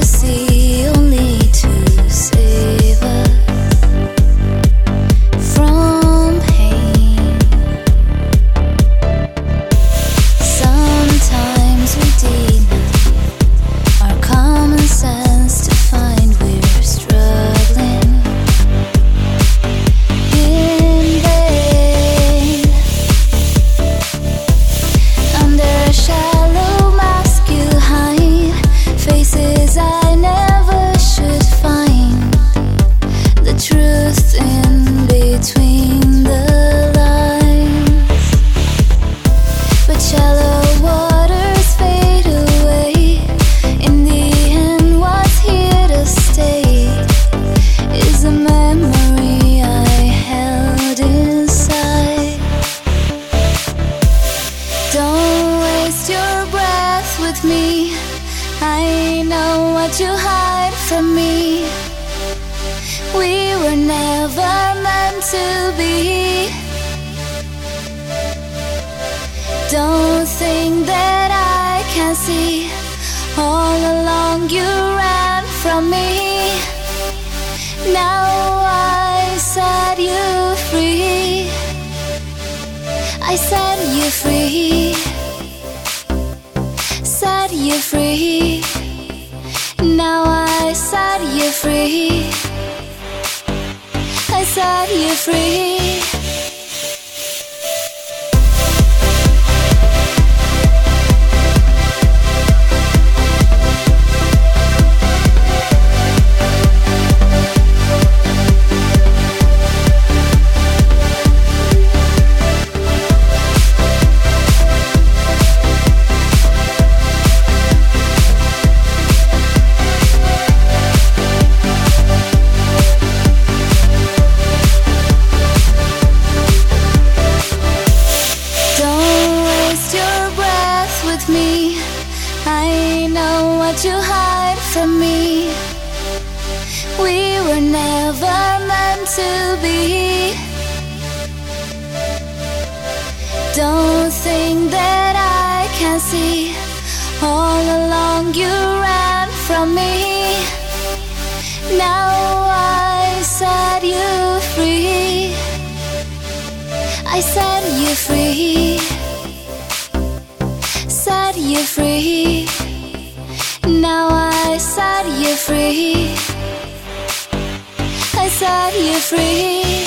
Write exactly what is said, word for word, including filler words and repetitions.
see, only to save us from pain. Sometimes we deny our common sense to find we're struggling in vain. Under a shallow mask you hide faces I never should find, the truth in between the lines. But shallow waters fade away. In the end, what's here to stay is a memory I held inside. Don't waste your breath with me. I know what you hide from me. We were never meant to be. Don't think that I can't see. All along you ran from me. Now I set you free. I set you free. Set you free. Now I set you free. I set you free. Me, I know what you hide from me. We were never meant to be. Don't think that I can't see. All along you ran from me. Now I set you free. I set you free. Set you free. Now I set you free. I set you free.